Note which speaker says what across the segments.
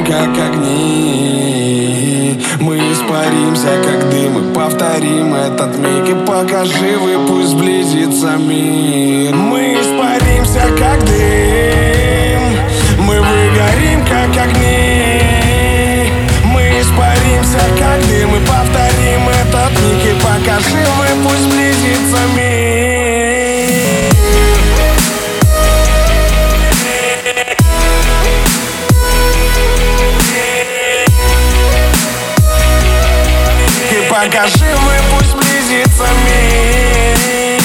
Speaker 1: выгорим, как огни. Мы испаримся, как дым, и повторим этот миг. И пока живы, пусть сблизится мир. Мы испаримся, как дым. Мы выгорим, как огни. Мы испаримся, как дым, и повторим этот миг. И пока живы, пусть сблизится мир. Пока живы, пусть близится мир.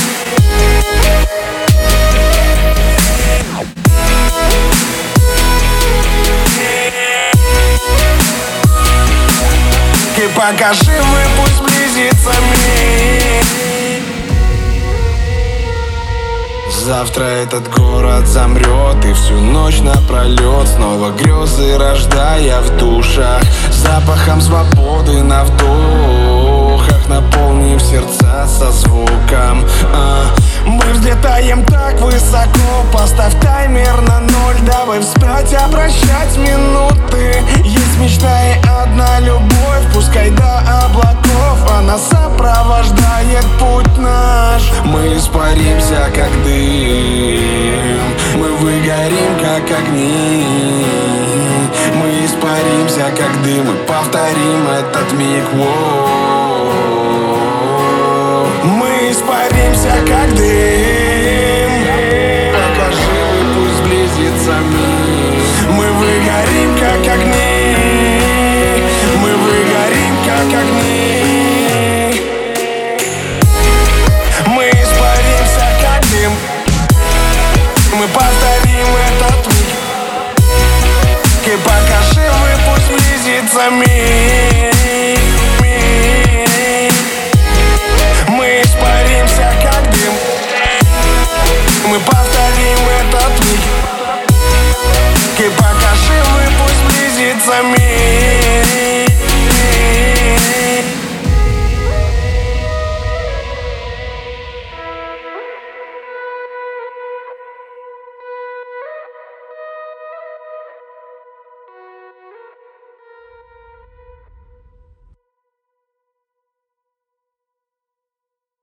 Speaker 1: И пока живы, пусть близится мир. Завтра этот город замрет, и всю ночь напролет снова грезы рождая в душах, запахом свободы на вдохах, наполнив сердца со звуком. Мы взлетаем так высоко, поставь таймер на 0, давай вспять обращать минуты. Есть мечта и одна любовь, пускай до облаков она сопровождает путь наш. Мы испаримся, как дым, мы выгорим, как огни. Мы испаримся, как дым, и повторим этот миг. Мы испаримся, как дым. Пока живы, пусть сблизится мир. Мы выгорим, как огни. Мы выгорим, как огни. Мы испаримся, как дым. Мы повторим этот миг. И пока живы, пусть сблизится мир.